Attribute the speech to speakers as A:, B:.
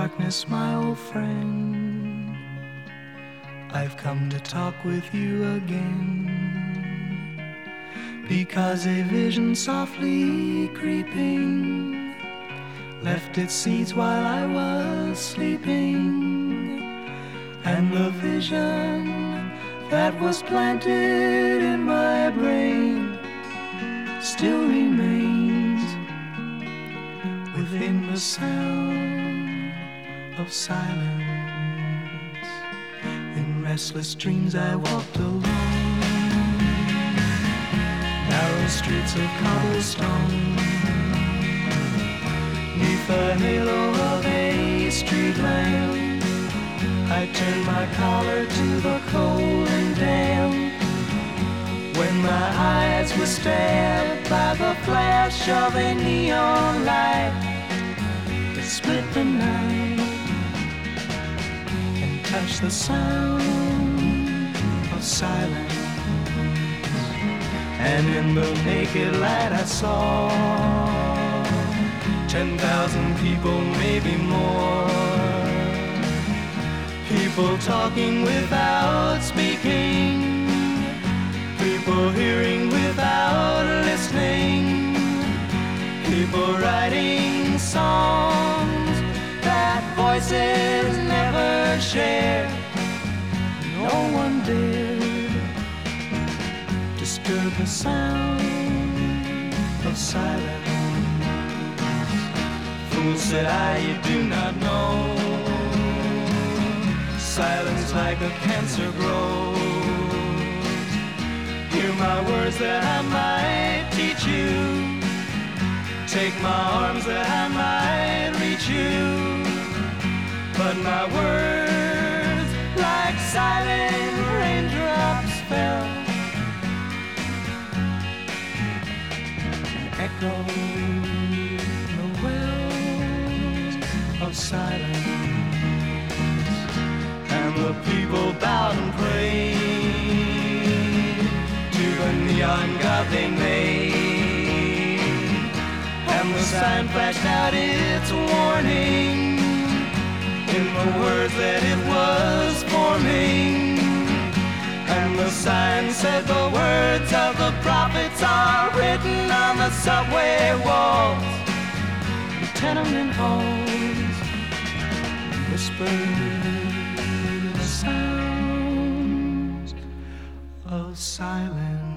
A: darkness, my old friend, I've come to talk with you again, because a vision softly creeping left its seeds while I was sleeping, and the vision that was planted in my brain still remains within the sound of silence. In restless dreams I walked alone, narrow streets of cobblestone, neath the halo of a street lamp. I turned my collar to the cold and damp, when my eyes were stabbed by the flash of a neon light that split the night and touched the sound of silence. And in the naked light I saw 10,000 people, maybe more, people talking without speaking, people hearing without listening, people writing songs that voices never share. No one dared disturb the sound of silence. Fool, said I, you do not know, silence like a cancer grows. Hear my words that I might teach you, take my arms that I might reach you, but my words like silent raindrops fell and echoed the wells of silence. And the people bowed and prayed to the neon god they made, and the sign flashed out its warning in the words that it was forming. And the sign said the words of the prophets are written on the subway walls, the tenement halls, whispered the sounds of silence.